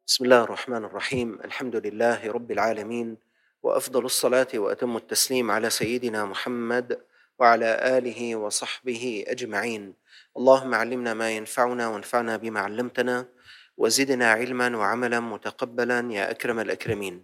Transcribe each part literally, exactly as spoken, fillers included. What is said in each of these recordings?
بسم الله الرحمن الرحيم. الحمد لله رب العالمين، وأفضل الصلاة وأتم التسليم على سيدنا محمد وعلى آله وصحبه أجمعين. اللهم علمنا ما ينفعنا وانفعنا بما علمتنا، وزدنا علما وعملا متقبلا يا أكرم الأكرمين.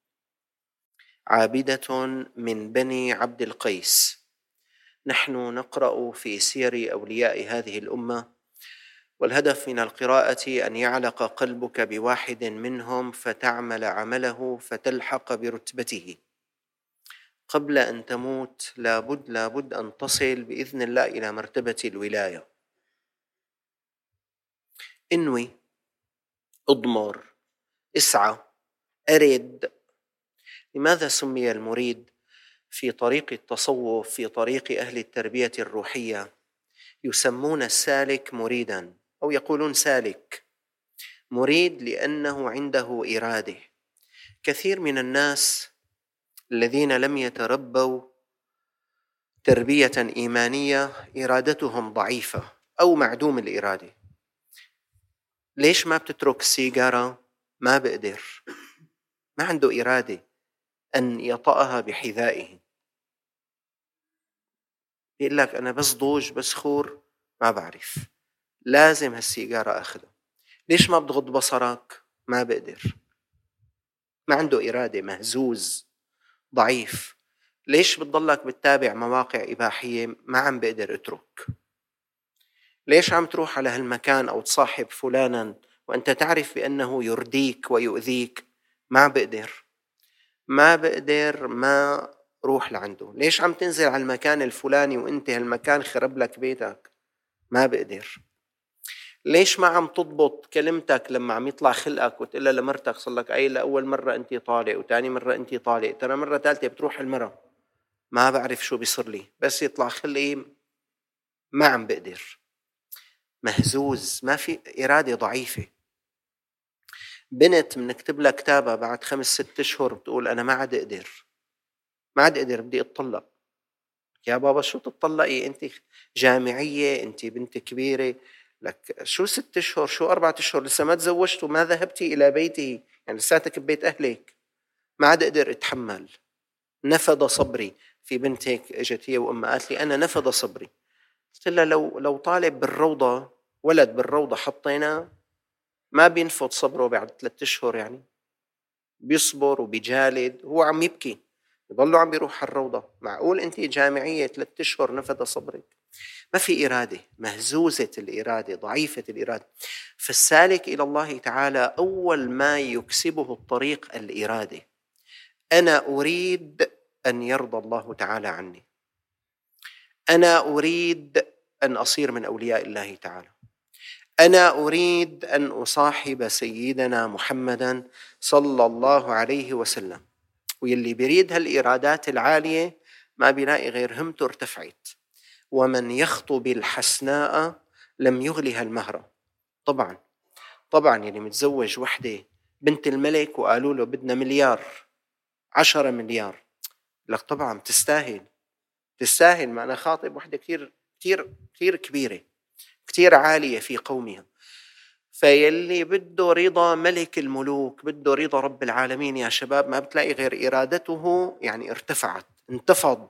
عابدة من بني عبد القيس. نحن نقرأ في سير أولياء هذه الأمة، والهدف من القراءة أن يعلق قلبك بواحد منهم فتعمل عمله فتلحق برتبته. قبل أن تموت لابد لابد أن تصل بإذن الله إلى مرتبة الولاية. انوي، اضمر، اسعى، أرد. لماذا سمي المريد في طريق التصوف، في طريق أهل التربية الروحية، يسمون السالك مريداً أو يقولون سالك؟ مريد لأنه عنده إرادة. كثير من الناس الذين لم يتربوا تربية إيمانية إرادتهم ضعيفة أو معدوم الإرادة. ليش ما بتترك السيجارة؟ ما بقدر، ما عنده إرادة أن يطأها بحذائه. يقول لك أنا بس ضوج بس خور، ما بعرف، لازم هالسيجارة أخذها. ليش ما بتغض بصرك؟ ما بقدر، ما عنده إرادة، مهزوز، ضعيف. ليش بتضلك بتتابع مواقع إباحية؟ ما عم بقدر أترك. ليش عم تروح على هالمكان أو تصاحب فلانا وأنت تعرف بأنه يرديك ويؤذيك؟ ما بقدر، ما بقدر، ما روح لعنده. ليش عم تنزل على المكان الفلاني وأنت هالمكان خرب لك بيتك؟ ما بقدر. ليش ما عم تضبط كلمتك لما عم يطلع خلقك وتقول لمرتك صار لك أي لأول مرة أنت طالق وتاني مرة أنت طالق، ترى مرة ثالثة بتروح المرة؟ ما بعرف شو بيصير لي، بس يطلع خلقي ما عم بقدر. مهزوز، ما في إرادة، ضعيفة. بنت منكتب لها كتابة بعد خمس ست أشهر بتقول أنا ما عاد أقدر، ما عاد أقدر، بدي أتطلق. يا بابا شو تتطلقي؟ أنت جامعية، أنت بنت كبيرة، لك شو ست أشهر، شو أربعة أشهر، لسه ما تزوجت وما ذهبتي إلى بيته، يعني لساتك ببيت أهلك. ما عاد أقدر أتحمل، نفد صبري. في بنت هيك اجت هي وأمها قالت لي أنا نفد صبري. قلت لها لو لو طالب بالروضة، ولد بالروضة حطينا، ما بينفض صبره بعد ثلاثة أشهر، يعني بيصبر وبيجالد. هو عم يبكي يضلوا عم بيروح على الروضة. معقول أنت جامعية ثلاثة أشهر نفد صبرك؟ ما في إرادة، مهزوزة الإرادة، ضعيفة الإرادة. فالسالك إلى الله تعالى أول ما يكسبه الطريق الإرادة. أنا أريد أن يرضى الله تعالى عني، أنا أريد أن أصير من أولياء الله تعالى، أنا أريد أن أصاحب سيدنا محمدا صلى الله عليه وسلم. واللي بيريد هالإرادات العالية ما بيلاقي غير همته ارتفعت. ومن يخطب الحسناء لم يغلها المهرة. طبعا طبعا يعني متزوج وحدة بنت الملك وقالوا له بدنا مليار، عشرة مليار، لك طبعا تستاهل، تستاهل. ما أنا خاطب وحدة كتير كتير كتير كبيرة، كتير عالية في قومها. فيلي بده رضا ملك الملوك، بده رضا رب العالمين يا شباب، ما بتلاقي غير إرادته يعني ارتفعت، انتفض.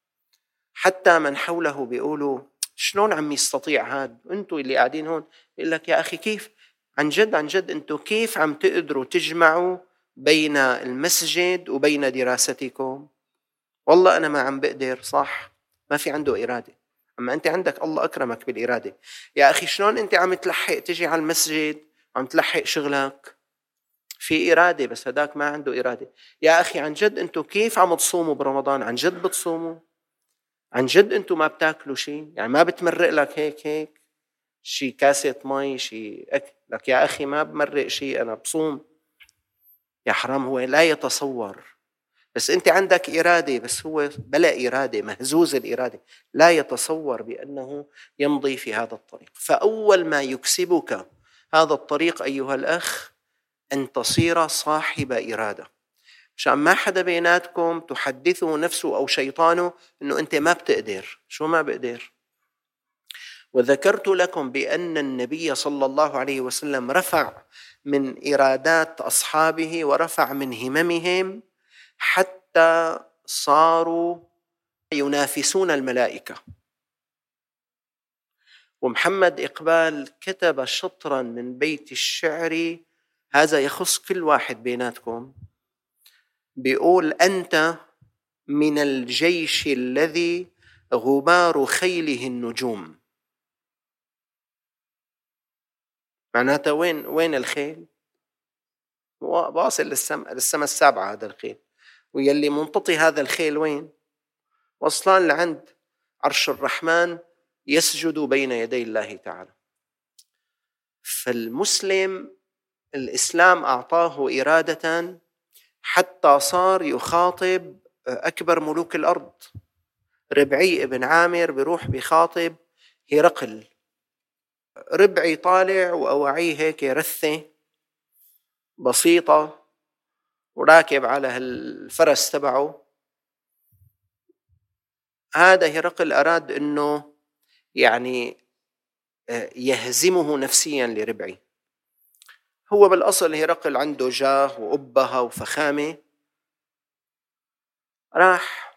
حتى من حوله بيقولوا شلون عم يستطيع هاد؟ انتوا اللي قاعدين هون. يقول لك يا أخي كيف، عن جد عن جد انتوا كيف عم تقدروا تجمعوا بين المسجد وبين دراستكم؟ والله أنا ما عم بقدر. صح، ما في عنده إرادة. أما أنت عندك الله أكرمك بالإرادة. يا أخي شلون أنت عم تلحق تجي على المسجد وعم تلحق شغلك؟ في إرادة، بس هداك ما عنده إرادة. يا أخي عن جد أنتوا كيف عم تصوموا برمضان؟ عن جد بتصوموا؟ عن جد أنتوا ما بتاكلوا شيء؟ يعني ما بتمرق لك هيك هيك شي كاسة مي شي أكل؟ لك يا أخي ما بمرق شيء، أنا بصوم. يا حرام، هو لا يتصور. بس أنت عندك إرادة، بس هو بلا إرادة، مهزوز الإرادة، لا يتصور بأنه يمضي في هذا الطريق. فأول ما يكسبك هذا الطريق أيها الأخ أن تصير صاحب إرادة، عشان ما حدا بيناتكم تحدثه نفسه أو شيطانه أنه أنت ما بتقدر. شو ما بقدر؟ وذكرت لكم بأن النبي صلى الله عليه وسلم رفع من إرادات أصحابه ورفع من هممهم حتى صاروا ينافسون الملائكة. ومحمد إقبال كتب شطرا من بيت الشعر، هذا يخص كل واحد بيناتكم، بيقول: أنت من الجيش الذي غبار خيله النجوم. معناتها وين وين الخيل؟ واصل للسماء للسماء السابعة هذا الخيل، ويلي منتطي هذا الخيل وين؟ وصلان لعند عرش الرحمن يسجد بين يدي الله تعالى. فالمسلم الإسلام أعطاه إرادة حتى صار يخاطب أكبر ملوك الأرض. ربعي ابن عامر بيروح بيخاطب هرقل، ربعي طالع وأوعيه هيك رثة بسيطة وراكب على الفرس تبعه. هذا هرقل أراد أنه يعني يهزمه نفسيا لربعي. هو بالأصل هرقل عنده جاه وأبهة وفخامة، راح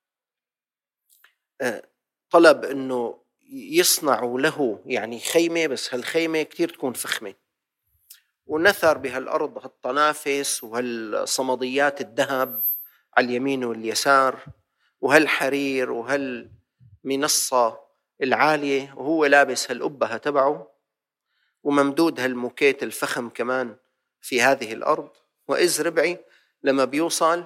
طلب أنه يصنعوا له يعني خيمة، بس هالخيمة كتير تكون فخمة، ونثر بهالأرض هالطنافس وهالصمديات الذهب على اليمين واليسار وهالحرير وهالمنصة العالية، وهو لابس هالأبهة تبعه وممدود هالموكيت الفخم كمان في هذه الأرض. وإذ ربعي لما بيوصل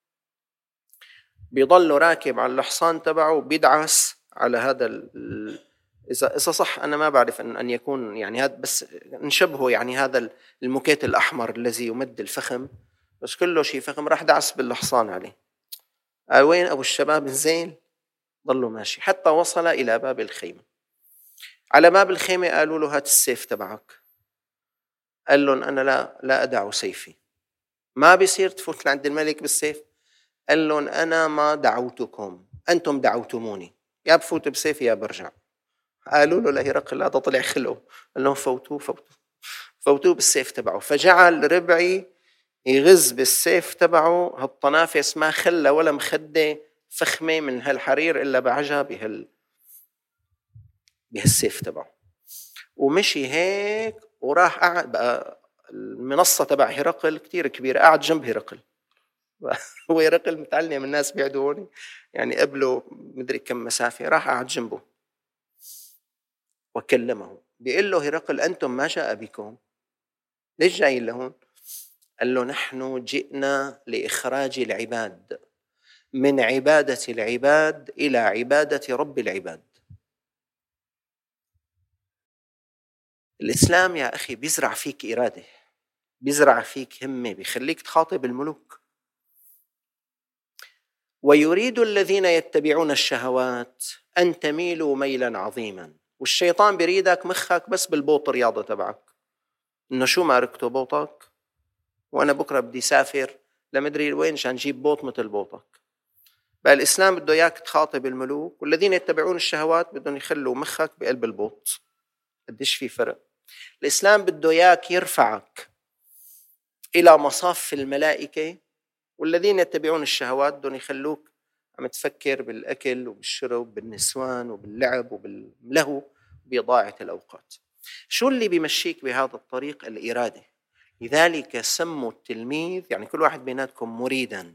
بيضل راكب على الحصان تبعه وبيدعس على هذا ال... إذا إذا صح أنا ما بعرف أن أن يكون يعني هذا، بس نشبهه يعني هذا الموكيت الأحمر الذي يمد الفخم، بس كله شيء فخم، راح دعس بالحصان عليه. قال: وين أبو الشباب الزين؟ ضلوا ماشي حتى وصل إلى باب الخيمة. على باب الخيمة قالوا له: هات السيف تبعك. قال لهم: أنا لا لا أدع سيفي، ما بيصير تفوت لعند الملك بالسيف. قال لهم: أنا ما دعوتكم، أنتم دعوتموني، يا بفوت بسيفي يا برجع. قالوا له لهرقل، هذا طلع خلقه، قال لهم: فوتوه فوتوه فوتوه بالسيف تبعه. فجعل ربعي يغز بالسيف تبعه هالطنافس، ما خلى ولا مخدة فخمة من هالحرير إلا بعجها بهال بهالسيف تبعه. ومشي هيك وراح قعد بقى. المنصة تبع هرقل كتير كبيرة، قعد جنب هرقل. هو هرقل متعلم الناس بيعدوني يعني قبله مدري كم مسافة، راح قعد جنبه وكلمه. بيقول له هرقل: أنتم ما جاء بكم؟ ليش جايين لهون؟ قال له: نحن جئنا لإخراج العباد من عبادة العباد إلى عبادة رب العباد. الإسلام يا أخي بيزرع فيك إرادة، بيزرع فيك همة، بيخليك تخاطب الملوك. ويريد الذين يتبعون الشهوات أن تميلوا ميلا عظيما. والشيطان بيريدك مخك بس بالبوط الرياضة تبعك، إنه شو ما ركتوا بوطك وأنا بكرة بدي سافر لمدري وين عشان نجيب بوط مثل بوطك. بقى الإسلام بده إياك تخاطب الملوك، والذين يتبعون الشهوات بدهم يخلوا مخك بقلب البوط. قديش في فرق. الإسلام بده إياك يرفعك إلى مصاف الملائكة، والذين يتبعون الشهوات بدهم يخلوك عم تفكر بالأكل وبالشرب وبالنسوان وباللعب وباللهو وبإضاعة الأوقات. شو اللي بيمشيك بهذا الطريق؟ الإرادة. لذلك سموا التلميذ، يعني كل واحد بيناتكم مريدا،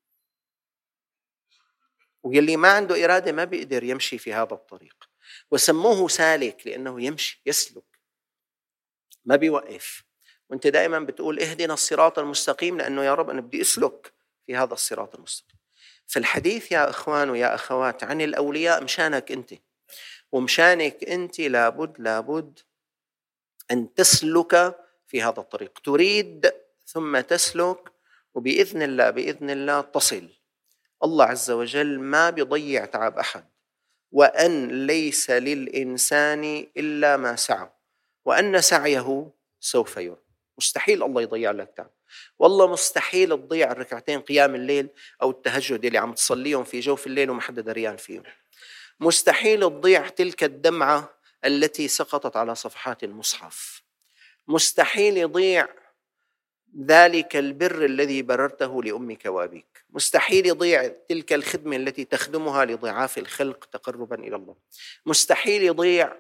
ويلي ما عنده إرادة ما بيقدر يمشي في هذا الطريق. وسموه سالك لأنه يمشي يسلك ما بيوقف. وانت دائما بتقول: اهدنا الصراط المستقيم، لأنه يا رب أنا بدي أسلك في هذا الصراط المستقيم. فالحديث يا إخوان ويا أخوات عن الأولياء مشانك أنت، ومشانك أنت لابد لابد أن تسلك في هذا الطريق. تريد ثم تسلك، وبإذن الله بإذن الله تصل. الله عز وجل ما بيضيع تعب أحد، وأن ليس للإنسان إلا ما سعى وأن سعيه سوف يرى. مستحيل الله يضيع لك تعب، والله مستحيل تضيع الركعتين قيام الليل أو التهجد اللي عم تصليهم في جوف الليل وما حدا دريان فيهم. مستحيل تضيع تلك الدمعة التي سقطت على صفحات المصحف. مستحيل يضيع ذلك البر الذي بررته لأمك وأبيك، مستحيل يضيع تلك الخدمة التي تخدمها لضعاف الخلق تقربا إلى الله، مستحيل يضيع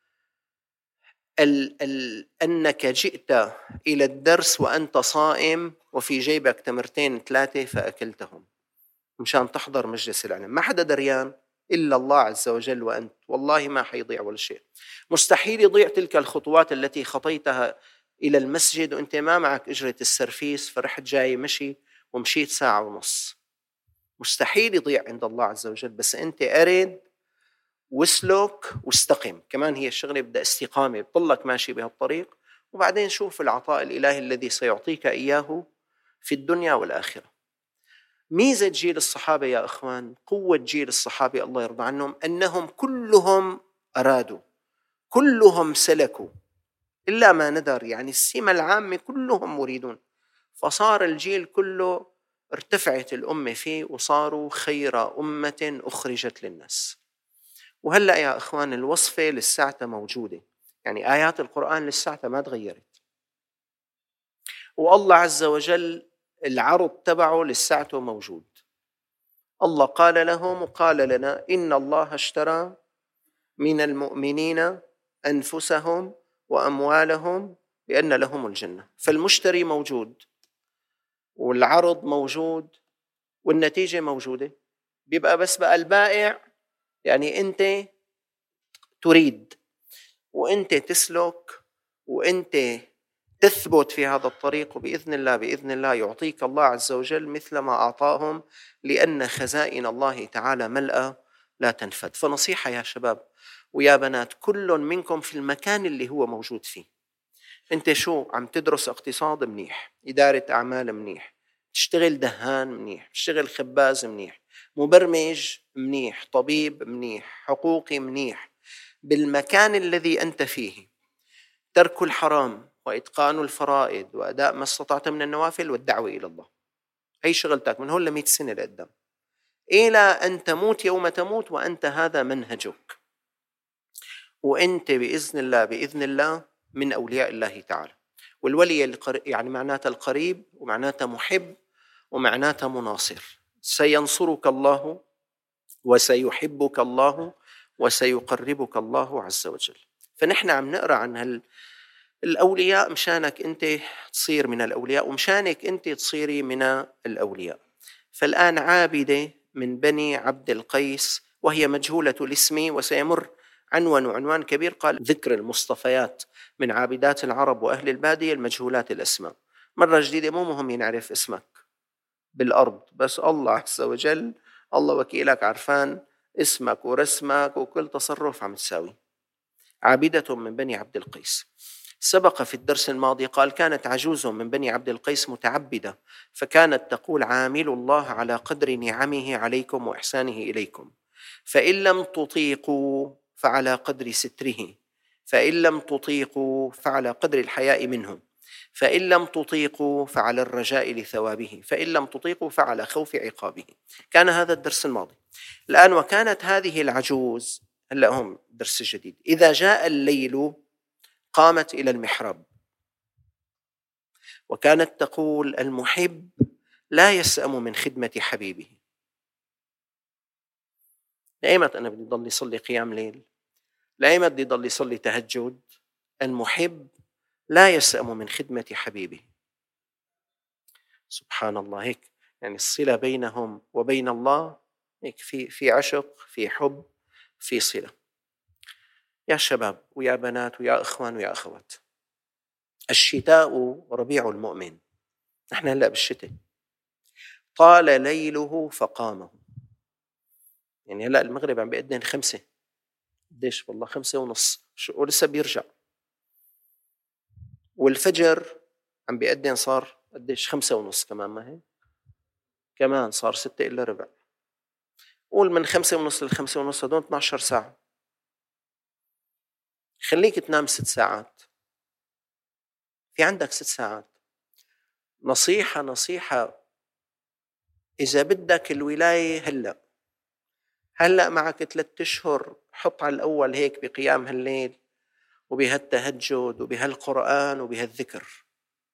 ال ال أنك جئت إلى الدرس وأنت صائم وفي جيبك تمرتين ثلاثة فأكلتهم مشان تحضر مجلس العلم، ما حدا دريان إلا الله عز وجل وأنت، والله ما حيضيع ولا شيء. مستحيل يضيع تلك الخطوات التي خطيتها إلى المسجد وأنت ما معك أجرة السرفيس فرحت جاي مشي ومشيت ساعة ونص، مستحيل يضيع عند الله عز وجل. بس أنت أرد واسلك واستقم، كمان هي الشغلة بدأ استقامة، بضلك ماشي بهالطريق وبعدين شوف العطاء الإلهي الذي سيعطيك إياه في الدنيا والآخرة. ميزة جيل الصحابة يا أخوان، قوة جيل الصحابة الله يرضى عنهم، أنهم كلهم أرادوا، كلهم سلكوا إلا ما ندر، يعني السمة العامة كلهم مريدون، فصار الجيل كله ارتفعت الأمة فيه وصاروا خير أمة أخرجت للناس. وهلأ يا أخوان الوصفة للساعة موجودة، يعني آيات القرآن للساعة ما تغيرت، والله عز وجل العرض تبعه للساعة موجود. الله قال لهم وقال لنا إن الله اشترى من المؤمنين أنفسهم وأموالهم بأن لهم الجنة، فالمشتري موجود والعرض موجود والنتيجة موجودة، بيبقى بس بقى البائع، يعني أنت تريد وأنت تسلك وأنت تثبت في هذا الطريق، وبإذن الله بإذن الله يعطيك الله عز وجل مثل ما أعطاهم، لأن خزائن الله تعالى ملأ لا تنفد. فنصيحة يا شباب ويا بنات، كل منكم في المكان اللي هو موجود فيه، أنت شو عم تدرس اقتصاد منيح، إدارة أعمال منيح، تشتغل دهان منيح، تشتغل خباز منيح، مبرمج منيح، طبيب منيح، حقوقي منيح، بالمكان الذي أنت فيه ترك الحرام وإتقان الفرائض وأداء ما استطعت من النوافل والدعوة إلى الله، هي شغلتك من هون لمئة سنة لقدام إلى أن تموت يوم تموت وأنت هذا منهجك، وأنت بإذن الله بإذن الله من أولياء الله تعالى. والولي يعني معناته القريب ومعناته محب ومعناته مناصر، سينصرك الله وسيحبك الله وسيقربك الله عز وجل. فنحن عم نقرأ عن الأولياء مشانك أنت تصير من الأولياء ومشانك أنت تصيري من الأولياء. فالآن عابدة من بني عبد القيس وهي مجهولة الاسم، وسيمر عنوان وعنوان كبير قال ذكر المصطفيات من عابدات العرب وأهل البادية المجهولات الأسماء. مرة جديدة مو مهم ينعرف اسمك بالأرض، بس الله عز وجل الله وكيلك عرفان اسمك ورسمك وكل تصرف عم تساوي. عابدة من بني عبد القيس. سبق في الدرس الماضي قال كانت عجوز من بني عبد القيس متعبدة، فكانت تقول عامل الله على قدر نعمه عليكم وإحسانه إليكم، فإن لم تطيقوا فعلى قدر ستره، فإن لم تطيقوا فعلى قدر الحياء منه، فإن لم تطيقوا فعلى الرجاء لثوابه، فإن لم تطيقوا فعلى خوف عقابه. كان هذا الدرس الماضي. الآن وكانت هذه العجوز، هلأ هم درس جديد، إذا جاء الليل قامت إلى المحراب وكانت تقول المحب لا يسأم من خدمة حبيبه. لأيمت أنا بدي ضل يصلي قيام ليل، لأيمت بدي ضل يصلي تهجد، المحب لا يسأم من خدمة حبيبه. سبحان الله، هيك يعني الصلة بينهم وبين الله، هيك في في عشق، في حب، في صلة. يا شباب ويا بنات ويا إخوان ويا أخوات، الشتاء ربيع المؤمن، نحن هلأ بالشتاء. طال ليله فقامه، يعني هلأ المغرب عم بيأذن خمسة، قديش والله خمسة ونص ولسه بيرجع، والفجر عم بيأذن صار قديش خمسة ونص كمان، ما هي كمان صار ستة إلا ربع، قول من خمسة ونص للخمسة ونص هدول اثنتي عشرة ساعة، خليك تنام ست ساعات، في عندك ست ساعات. نصيحة نصيحة إذا بدك الولاية هلأ، هلأ معك ثلاثة أشهر، حط على الأول هيك بقيام هالليل وبهالتهجد وبهالقرآن وبهالذكر.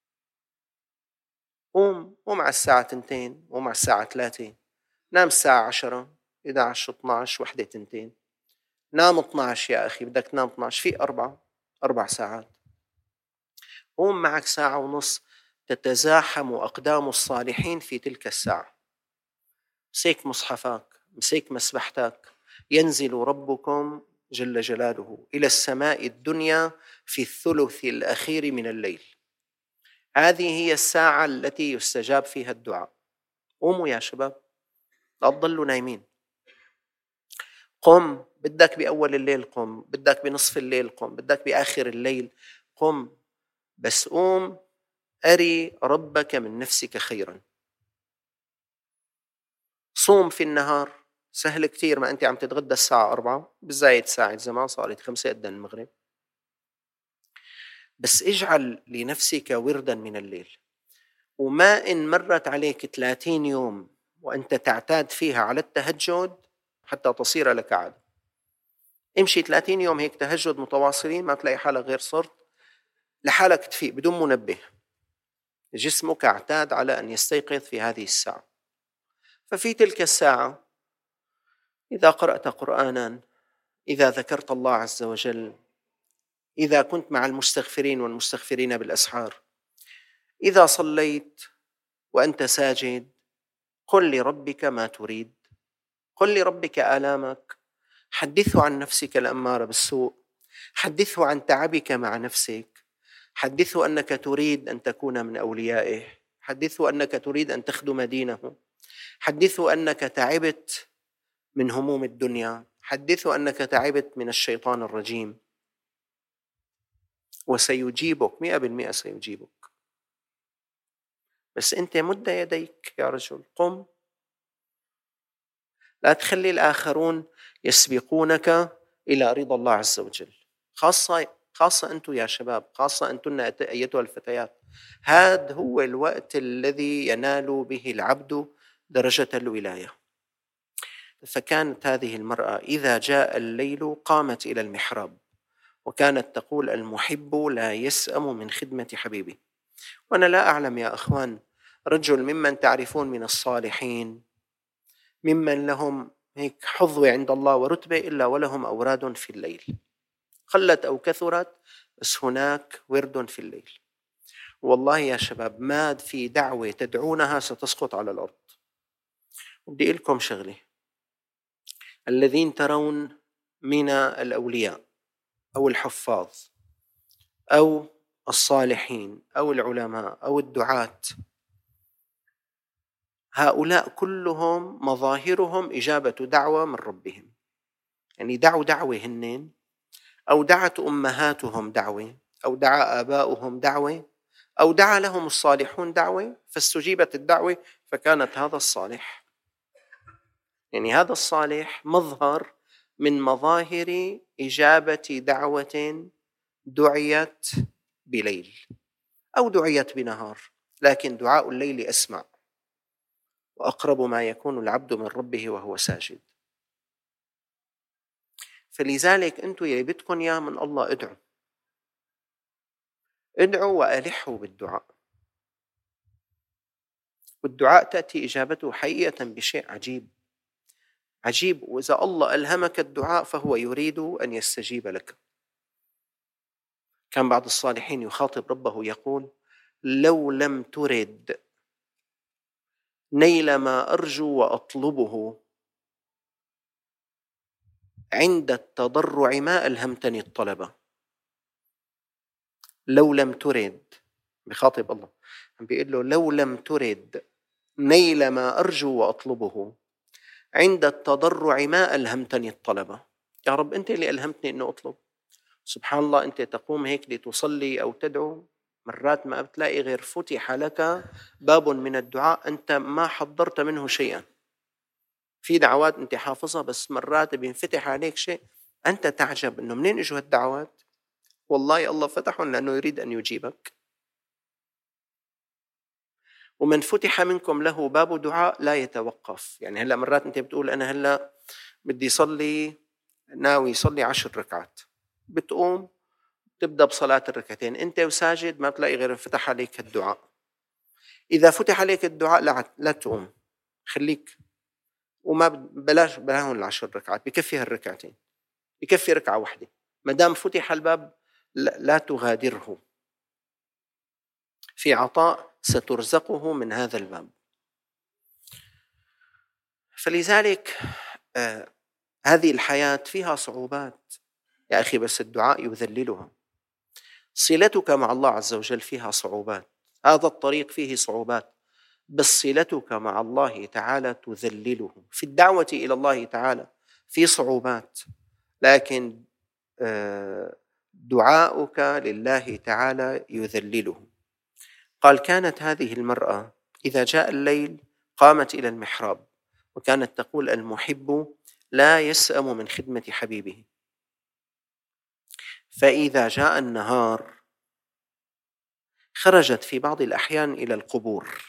قوم قوم على الساعة تنتين، قوم على الساعة ثلاثة، نام الساعة عشرة، إحدى عشر، اثني عشر، وحدة، تنتين. نام اثني عشر يا أخي، بدك تنام اثني عشر، في أربعة أربع ساعات. قوم معك ساعة ونص تتزاحم أقدام الصالحين في تلك الساعة. مسيك مصحفك، مسيك مسبحتك، ينزل ربكم جل جلاله إلى السماء الدنيا في الثلث الأخير من الليل. هذه هي الساعة التي يستجاب فيها الدعاء. قوموا يا شباب، لا تضلوا نايمين. قم، بدك بأول الليل قم، بدك بنصف الليل قم، بدك بآخر الليل قم، بس قوم أري ربك من نفسك خيرا. صوم في النهار، سهل كتير. ما أنت عم تتغدى الساعة أربعة، بالزايد ساعة زمان صارت خمسة قدام المغرب، بس اجعل لنفسك وردا من الليل. وما إن مرت عليك ثلاثين يوم وأنت تعتاد فيها على التهجد حتى تصير لك عادة. امشي ثلاثين يوم هيك تهجد متواصلين، ما تلاقي حالك غير صرت لحالك تفيق بدون منبه. جسمك اعتاد على أن يستيقظ في هذه الساعة. ففي تلك الساعة إذا قرأت قرآنا، إذا ذكرت الله عز وجل، إذا كنت مع المستغفرين والمستغفرين بالأسحار، إذا صليت وأنت ساجد، قل لربك ما تريد، قل لربك آلامك، حدثه عن نفسك الأمارة بالسوء، حدثه عن تعبك مع نفسك، حدثه أنك تريد أن تكون من أوليائه، حدثه أنك تريد أن تخدم دينه، حدثه أنك تعبت من هموم الدنيا، حدثه أنك تعبت من الشيطان الرجيم، وسيجيبك مئة بالمئة سيجيبك. بس أنت مد يديك يا رجل، قم. لا تخلي الآخرون يسبقونك إلى رضا الله عز وجل، خاصة خاصة أنتم يا شباب، خاصة أنتن أيتها الفتيات. هذا هو الوقت الذي ينال به العبد درجة الولاية. فكانت هذه المرأة إذا جاء الليل قامت إلى المحراب، وكانت تقول: المحب لا يسأم من خدمة حبيبه. وأنا لا أعلم يا أخوان رجل ممن تعرفون من الصالحين ممن لهم هيك حظوة عند الله ورتبة إلا ولهم أوراد في الليل، قلت أو كثرت، بس هناك ورد في الليل. والله يا شباب ما في دعوة تدعونها ستسقط على الأرض. بدي أقول لكم شغلة، الذين ترون من الأولياء أو الحفاظ أو الصالحين أو العلماء أو الدعاة، هؤلاء كلهم مظاهرهم إجابة دعوة من ربهم. يعني دعوا دعوة هنين، أو دعت أمهاتهم دعوة، أو دعا آباؤهم دعوة، أو دعا لهم الصالحون دعوة فاستجيبت الدعوة فكانت هذا الصالح. يعني هذا الصالح مظهر من مظاهر إجابة دعوة دعيت بليل أو دعيت بنهار، لكن دعاء الليل أسمع وأقرب ما يكون العبد من ربه وهو ساجد. فلذلك أنتم يلي بدكم يا من الله ادعوا ادعوا وألحوا بالدعاء، والدعاء تأتي إجابته حقيقة بشيء عجيب عجيب. وإذا الله ألهمك الدعاء فهو يريد أن يستجيب لك. كان بعض الصالحين يخاطب ربه يقول: لو لم ترد نيل ما أرجو وأطلبه عند التضرع ما ألهمتني الطلبة. لو لم ترد، بخاطب الله عم بيقول له: لو لم ترد نيل ما أرجو وأطلبه عند التضرع ما ألهمتني الطلبة. يا رب أنت اللي ألهمتني أنه أطلب. سبحان الله، أنت تقوم هيك لتصلي أو تدعو، مرات ما بتلاقي غير فتح لك باب من الدعاء أنت ما حضرت منه شيئا. في دعوات أنت حافظها بس مرات بينفتح عليك شيء أنت تعجب أنه منين إجوا الدعوات. والله الله فتحهم لأنه يريد أن يجيبك. ومن فتح منكم له باب دعاء لا يتوقف. يعني هلأ مرات أنت بتقول أنا هلأ بدي يصلي، ناوي يصلي عشر ركعات، بتقوم تبدأ بصلاة الركعتين، أنت وساجد ما بتلاقي غير فتح عليك الدعاء. إذا فتح عليك الدعاء لا, لا تقوم، خليك وما بلاش بلاهن العشر ركعات، بكفي هالركعتين، بكفي ركعة واحدة ما دام فتح الباب، لا, لا تغادره، في عطاء سترزقه من هذا الباب. فلذلك آه هذه الحياة فيها صعوبات يا أخي، بس الدعاء يذللها. صلتك مع الله عز وجل فيها صعوبات، هذا الطريق فيه صعوبات، بس صلتك مع الله تعالى تذلله. في الدعوة إلى الله تعالى في صعوبات، لكن دعاؤك لله تعالى يذلله. قال: كانت هذه المرأة إذا جاء الليل قامت إلى المحراب، وكانت تقول: المحب لا يسأم من خدمة حبيبه، فإذا جاء النهار خرجت في بعض الأحيان إلى القبور،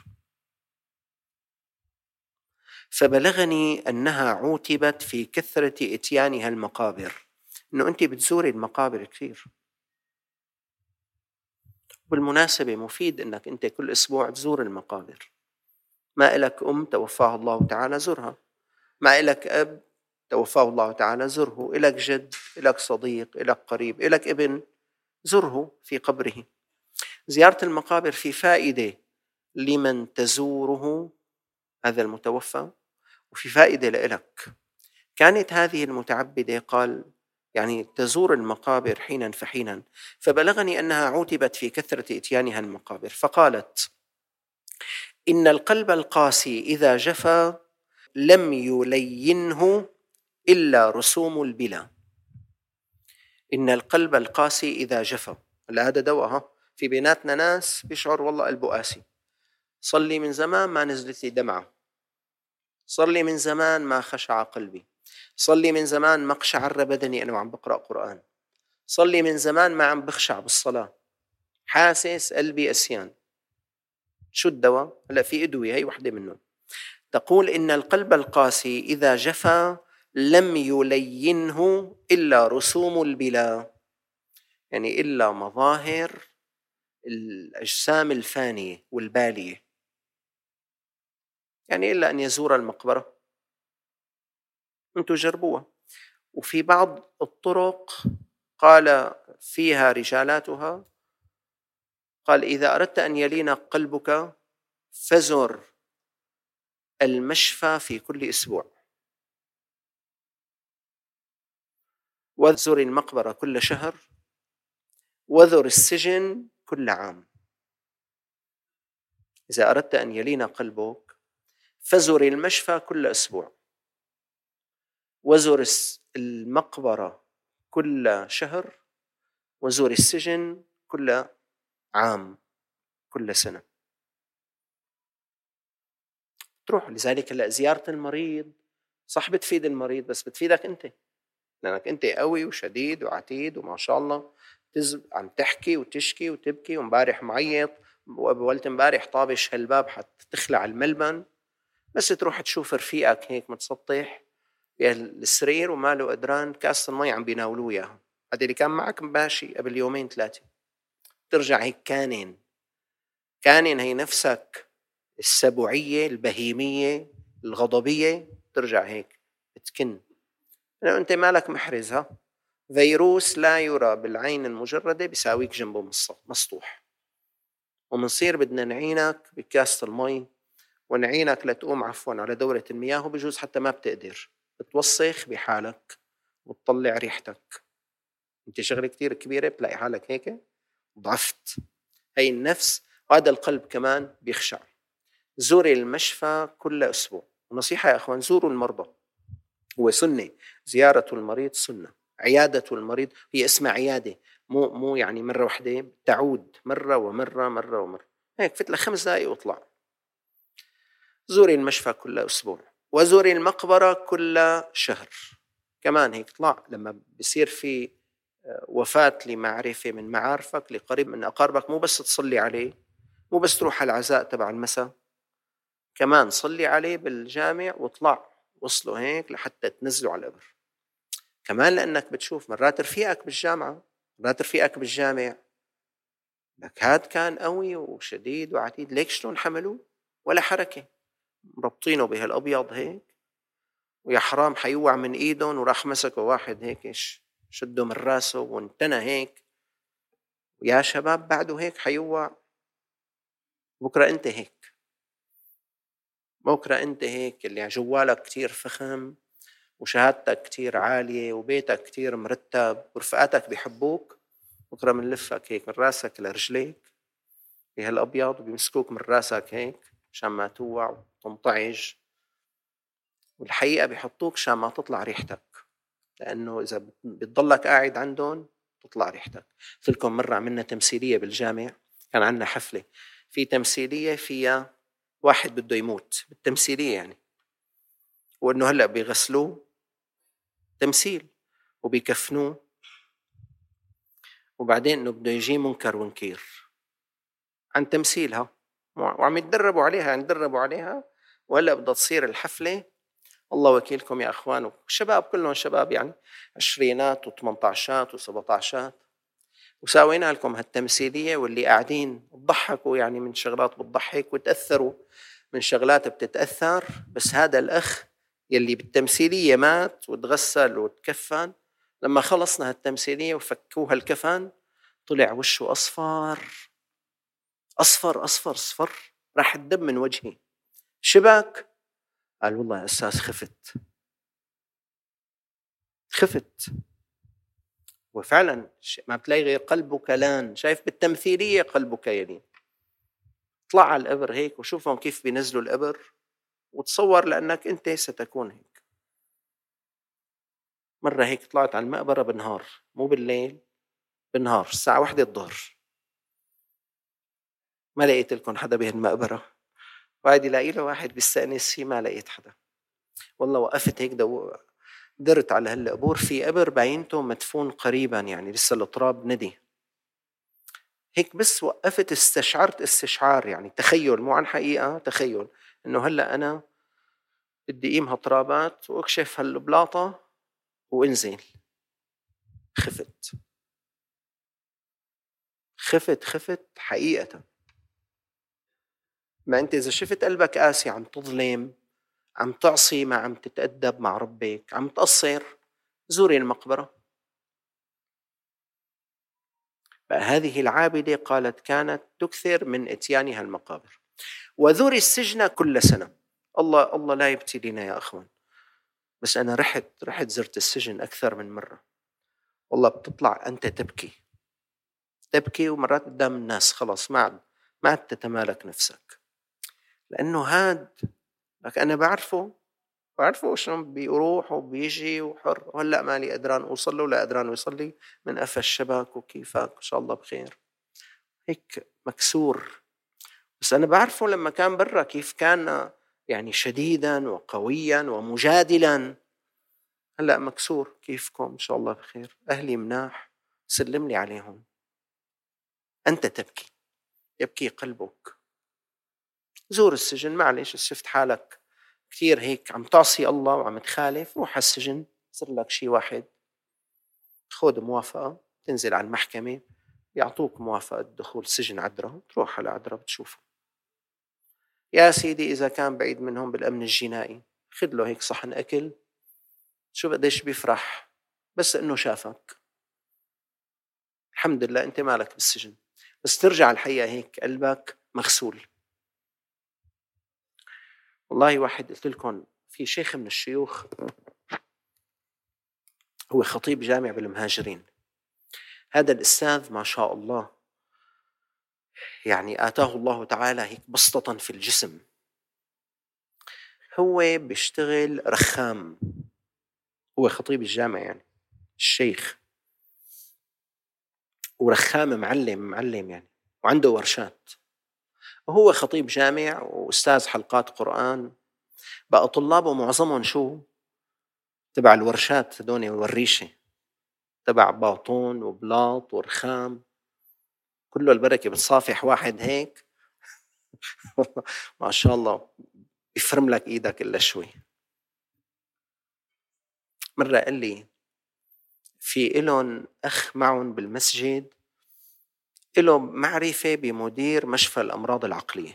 فبلغني أنها عوتبت في كثرة إتيانها المقابر، أنه أنت بتزوري المقابر كثير. بالمناسبة مفيد أنك أنت كل أسبوع تزور المقابر. ما إلك أم توفاه الله تعالى زرها، ما إلك أب توفاه الله تعالى زره، إلك جد، إلك صديق، إلك قريب، إلك ابن، زره في قبره. زيارة المقابر في فائدة لمن تزوره هذا المتوفى، وفي فائدة لإلك. كانت هذه المتعبدة قال يعني تزور المقابر حينا فحينا، فبلغني أنها عوتبت في كثرة إتيانها المقابر، فقالت: إن القلب القاسي إذا جفا لم يلينه إلا رسوم البلا. إن القلب القاسي إذا جفا، هلا هذا دواء، في بيناتنا ناس بيشعر والله قلبه قاسي، صار لي من زمان ما نزلت لي دمعة، صار لي من زمان ما خشع قلبي، صار لي من زمان ما قشعر بدني أنا وعم بقرأ قرآن، صار لي من زمان ما عم بخشع بالصلاة، حاسس قلبي أسيان. شو الدواء؟ هلا في أدوية، هي وحدة منهم. تقول: إن القلب القاسي إذا جفا لم يلينه إلا رسوم البلا، يعني إلا مظاهر الأجسام الفانية والبالية، يعني إلا أن يزور المقبرة. أنتوا جربوها. وفي بعض الطرق قال فيها رجالاتها، قال: إذا أردت أن يلين قلبك فزر المشفى في كل أسبوع، وزر المقبرة كل شهر، وزر السجن كل عام. إذا أردت أن يلين قلبك فزر المشفى كل أسبوع، وزر المقبرة كل شهر، وزر السجن كل عام، كل سنة تروح. لذلك هلا زيارة المريض صح بتفيد المريض، بس بتفيدك أنت، لأنك أنت قوي وشديد وعتيد وما شاء الله تز... عم تحكي وتشكي وتبكي، ومبارح معيط، وقبلت مبارح طابش هالباب حتى تخلع الملبن، بس تروح تشوف رفيقك هيك متسطح بالسرير وما له قدران كاسة المي عم بيناولوه إياها، هذا اللي كان معك مباشي قبل يومين ثلاثة، ترجع هيك كانن كانن هي نفسك السبوعية البهيمية الغضبية، ترجع هيك تكن، لأنه أنت مالك محرزها. فيروس لا يرى بالعين المجردة بيساويك جنبه مسطوح، ومنصير بدنا نعينك بكاسة المي، ونعينك لتقوم عفوا على دورة المياه، وبجوز حتى ما بتقدر بتوسخ بحالك وتطلع ريحتك، انت شغلة كتير كبيرة بتلاقي حالك هيك ضعفت. هي النفس، وهذا القلب كمان بيخشع. زوري المشفى كل أسبوع، ونصيحة يا أخوان زوروا المرضى، هو سنة، زيارة المريض سنة، عيادة المريض هي اسمها عيادة، مو مو يعني مرة واحدة، تعود مرة ومرة مرة ومرة، هيك فتلة خمس دقائق واطلع. زوري المشفى كل أسبوع، وزوري المقبرة كل شهر كمان، هيك طلع لما بيصير في وفاة لمعرفة من معارفك لقريب من أقاربك، مو بس تصلي عليه، مو بس تروح على العزاء تبع المساء، كمان صلي عليه بالجامع واطلع وصلوا هيك لحتى تنزلوا على الإبر. كمان لأنك بتشوف مرات رفيقك بالجامعة، مرات رفيقك بالجامع، لك هاد كان قوي وشديد وعتيد، ليك شلون حملوه؟ ولا حركة، مربطينه بهالأبيض هيك، ويا حرام حيوع من إيدهم، وراح مسكوا واحد هيك شده من راسه وانتنى هيك. ويا شباب بعده هيك حيوع، بكرة أنت هيك، بكرة أنت هيك اللي جوالك كتير فخم وشهادتك كتير عالية وبيتك كتير مرتب ورفقاتك بيحبوك، بكرة منلفك هيك من راسك لرجليك بهالأبيض وبيمسكوك من راسك هيك عشان ما توع وتنطعج، والحقيقة بيحطوك عشان ما تطلع ريحتك، لأنه إذا بتضلك قاعد عندهم تطلع ريحتك. قلت لكم مرة عملنا تمثيلية بالجامع، كان عندنا حفلة في تمثيلية فيها واحد بده يموت بالتمثيلية يعني، وإنه هلأ بيغسلوه تمثيل وبيكفنوه، وبعدين إنه بده يجي منكر ونكير عن تمثيلها، وعم يتدربوا عليها يعني يتدربوا عليها، وهلأ بدها تصير الحفلة. الله وكيلكم يا أخوان، والشباب كلهم شباب يعني عشرينات وثمانطعشات وسبعطعشات، وساوينا لكم هالتمثيلية، واللي قاعدين تضحكوا يعني من شغلات بتضحك وتأثروا من شغلات بتتأثر. بس هذا الأخ يلي بالتمثيلية مات وتغسل وتكفن، لما خلصنا هالتمثيلية وفكوها الكفن طلع وشه أصفر أصفر أصفر أصفر، راح الدم من وجهي. شبك؟ قال والله يا أستاذ خفت خفت. وفعلا ما بتلاقي غير قلبك لان، شايف بالتمثيلية قلبك يلين. طلع على الإبر هيك وشوفهم كيف بينزلوا الإبر، وتصور لأنك أنت ستكون هيك. مرة هيك طلعت على المقبرة بالنهار، مو بالليل، بالنهار الساعة واحدة الظهر، ما لقيت لكم حدا بهالمقبرة، وعادي لاقي له واحد بيستأنس فيه، ما لقيت حدا. والله وقفت هيك دو درت على هالقبور، في قبر بعينته مدفون قريبا يعني لسه التراب ندي هيك، بس وقفت استشعرت استشعار يعني تخيل، مو عن حقيقة، تخيل إنه هلأ أنا بدي قيم هالترابات وأكشف هالبلاطة وانزل. خفت خفت خفت حقيقة. ما أنت إذا شفت قلبك قاسي، عم تظلم، عم تعصي، ما عم تتأدب مع ربك، عم تقصر، زوري المقبرة. فهذه العابدة قالت كانت تكثر من إتيانها المقابر، وذوري السجن كل سنة. الله الله لا يبتلينا يا أخوان، بس أنا رحت رحت زرت السجن أكثر من مرة. والله بتطلع أنت تبكي تبكي، ومرات قدام الناس خلاص ما عاد ما عاد تتمالك نفسك، لأنه هاد لك أنا بعرفه بعرفه شلون بيروح وبيجي وحر، وهلأ مالي قدران أوصل له، لا قدران يوصل لي من قفا الشبك. وكيفك؟ إن شاء الله بخير، هيك مكسور. بس أنا بعرفه لما كان برا كيف كان يعني شديدا وقويا ومجادلا. هلأ مكسور. كيفكم؟ إن شاء الله بخير، أهلي مناح، سلم لي عليهم. أنت تبكي، يبكي قلبك. زور السجن، معلش شفت حالك كثير هيك عم تعصي الله وعم تخالف، روح على السجن، صار لك شي واحد، خذ موافقة، تنزل على المحكمة يعطوك موافقة دخول سجن عدرا، تروح على عدرا بتشوفه. يا سيدي إذا كان بعيد منهم بالأمن الجنائي، خذ له هيك صحن أكل، شو قديش بيفرح بس إنه شافك. الحمد لله أنت مالك بالسجن، بس ترجع الحقيقة هيك قلبك مغسول. والله واحد قلت لكم في شيخ من الشيوخ، هو خطيب جامع بالمهاجرين. هذا الأستاذ ما شاء الله يعني آتاه الله تعالى هيك بسطة في الجسم. هو بيشتغل رخام، هو خطيب الجامع يعني الشيخ، ورخام معلم معلم يعني، وعنده ورشات، وهو خطيب جامع وأستاذ حلقات قرآن. بقى طلابه معظمهم شو تبع الورشات هدول، والريشة تبع باطون وبلاط ورخام، كله البركة بتصافح واحد هيك ما شاء الله يفرم لك ايدك الا شوي. مرة قال لي في إلهم أخ معهم بالمسجد إله معرفة بمدير مشفى الأمراض العقلية،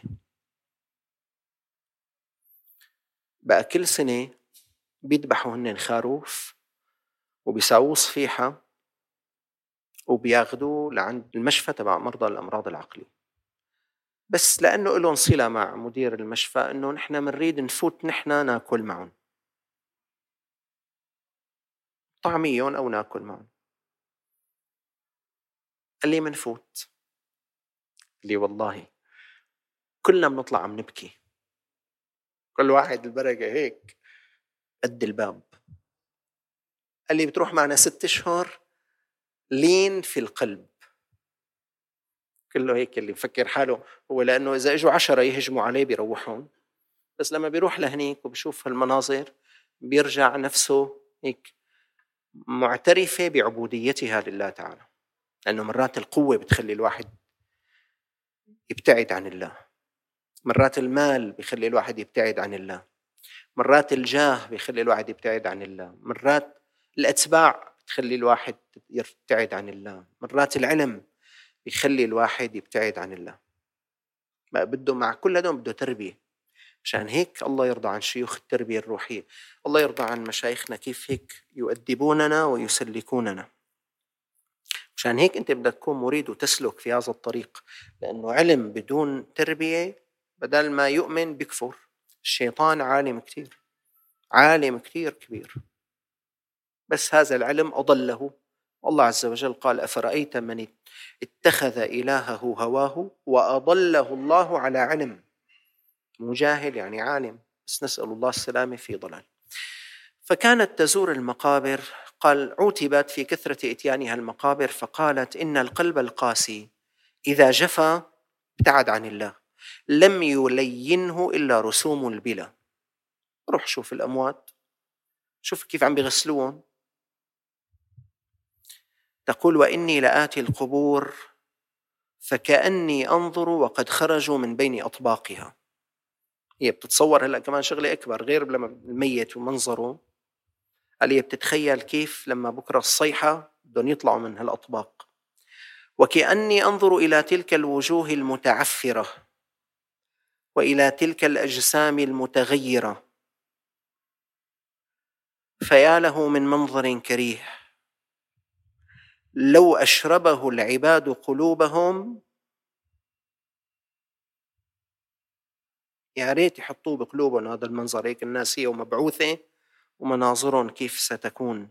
بقى كل سنة بيذبحوا هن خروف وبيساووه صفيحة وبياخدوه لعند المشفى تبع مرضى الأمراض العقلية، بس لأنه إلهم صلة مع مدير المشفى إنه نحن منريد نفوت نحن ناكل معهم طعميهم أو ناكل معهم. قال لي منفوت. قال لي والله كلنا بنطلع عم نبكي، كل واحد البركة هيك قد الباب. قال لي بتروح معنا ست أشهر لين في القلب كله هيك، اللي مفكر حاله هو لأنه إذا إجوا عشرة يهجموا عليه بيروحون، بس لما بيروح لهنيك وبشوف هالمناظر بيرجع نفسه هيك معترفة بعبوديتها لله تعالى، لأنه مرات القوة بتخلي الواحد يبتعد عن الله، مرات المال بيخلي الواحد يبتعد عن الله، مرات الجاه بيخلي الواحد يبتعد عن الله، مرات الأتباع بتخلي الواحد يبتعد عن الله، مرات العلم بيخلي الواحد يبتعد عن الله. ما بده مع كل هذول بده تربية، عشان هيك الله يرضى عن شيوخ التربية الروحية، الله يرضى عن مشايخنا كيف هيك يؤدبوننا ويسلكوننا. عشان هيك أنت بدك تكون مريد وتسلك في هذا الطريق، لأنه علم بدون تربية بدل ما يؤمن بكفر. الشيطان عالم كتير، عالم كتير كبير، بس هذا العلم أضله. الله عز وجل قال أفرأيت من اتخذ إلهه هواه وأضله الله على علم. مجاهل يعني عالم، بس نسأل الله السلامة في ضلال. فكانت تزور المقابر، قال عوتبت في كثرة إتيانها المقابر، فقالت إن القلب القاسي إذا جفا ابتعد عن الله لم يلينه إلا رسوم البلا. روح شوف الأموات، شوف كيف عم بيغسلون. تقول وإني لآتي القبور فكأني أنظر وقد خرجوا من بين أطباقها. هي بتتصور هلأ كمان شغلة أكبر غير لما الميت ومنظره، قال هي بتتخيل كيف لما بكرة الصيحة بدهم يطلعوا من هالأطباق. وكأني أنظر إلى تلك الوجوه المتعفرة وإلى تلك الأجسام المتغيرة، فيا له من منظر كريه لو أشربه العباد قلوبهم. يا ريت يحطوه بقلوبهم هذا المنظر، هيك الناس هي ومبعوثة ومناظرهم كيف ستكون.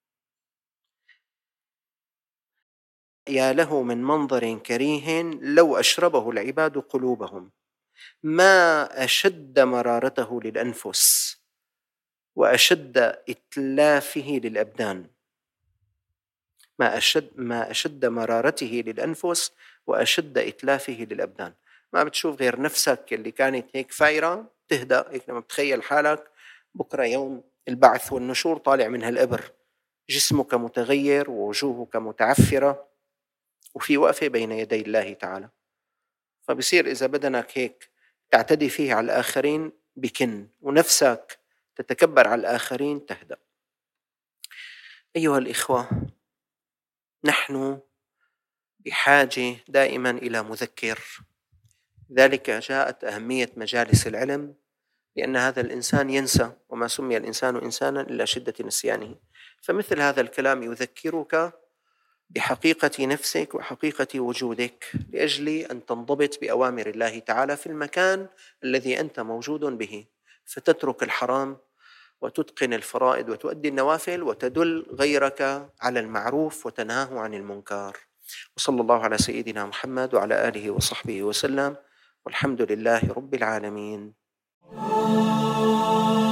يا له من منظر كريه لو أشربه العباد قلوبهم، ما أشد مرارته للأنفس وأشد إتلافه للأبدان. ما أشد ما أشد مرارته للأنفس وأشد إتلافه للأبدان. ما بتشوف غير نفسك اللي كانت هيك فايرة تهدأ هيك لما بتخيل حالك بكرة يوم البعث والنشور طالع من هالقبر، جسمك متغير ووجوهك متعفرة وفي وقفة بين يدي الله تعالى. فبصير إذا بدنك هيك تعتدي فيه على الآخرين بكن، ونفسك تتكبر على الآخرين تهدأ. أيها الإخوة، نحن بحاجة دائما إلى مذكر، ذلك جاءت أهمية مجالس العلم، لأن هذا الإنسان ينسى، وما سمي الإنسان إنسانا إلا شدة نسيانه. فمثل هذا الكلام يذكرك بحقيقة نفسك وحقيقة وجودك، لأجل أن تنضبط بأوامر الله تعالى في المكان الذي أنت موجود به، فتترك الحرام وتتقن الفرائض وتؤدي النوافل وتدل غيرك على المعروف وتنهاه عن المنكر. وصلى الله على سيدنا محمد وعلى آله وصحبه وسلم، والحمد لله رب العالمين.